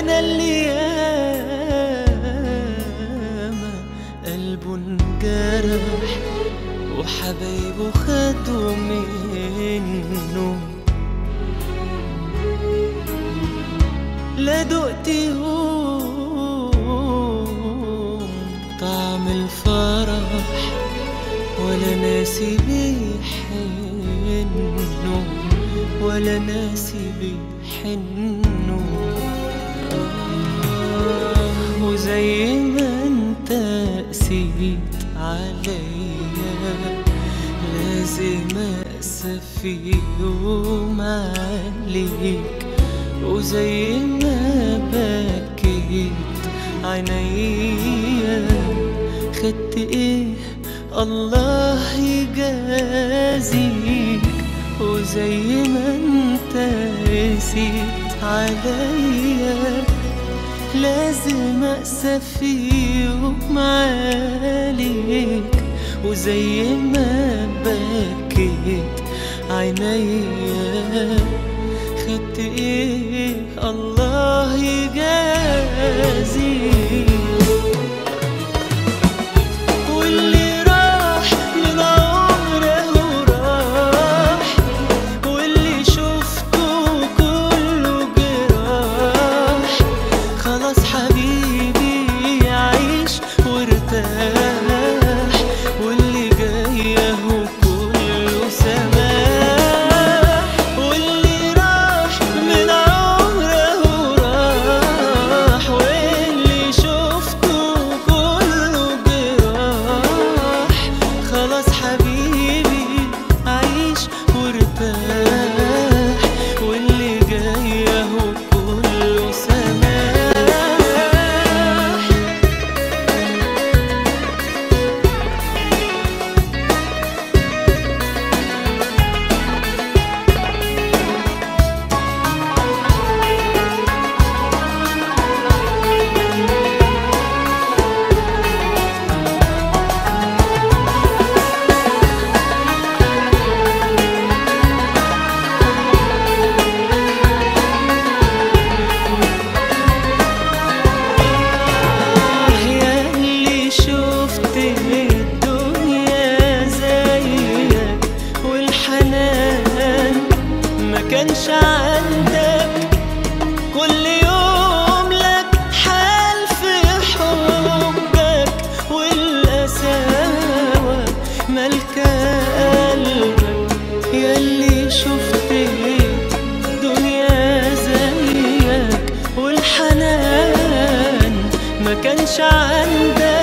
وانا اللي ياما قلبه انجرح وحبايبه خدوا منه. لا دقت يوم طعم الفرح ولا ناسي بيحنه، ولا ناسي بيحنه. وزي ما انت قسيت عليا لازم اقسى في يوم عليك، وزي ما بكيت عينيا خدت ايه الله يجازيك. وزي ما انت قسيت عليا لازم اقسى في يوم عليك، وزي ما بكيت عينيا خدت ايه الله يجازيك. واللي راح من عمره راح، واللي شفته كله جراح. خلاص حبيبي عيش وارتاح، واللي جاي اهو كله سماح. واللي راح من عمره راح، واللي شفته كله جراح. خلاص حبيبي عيش وارتاح، واللي جاي اهو كله سماح. كانش عندك كل يوم لك حال في حبك، والقساوة مالكة قلبك. ياللي شفت دنيا زيك والحنان ما كانش عندك.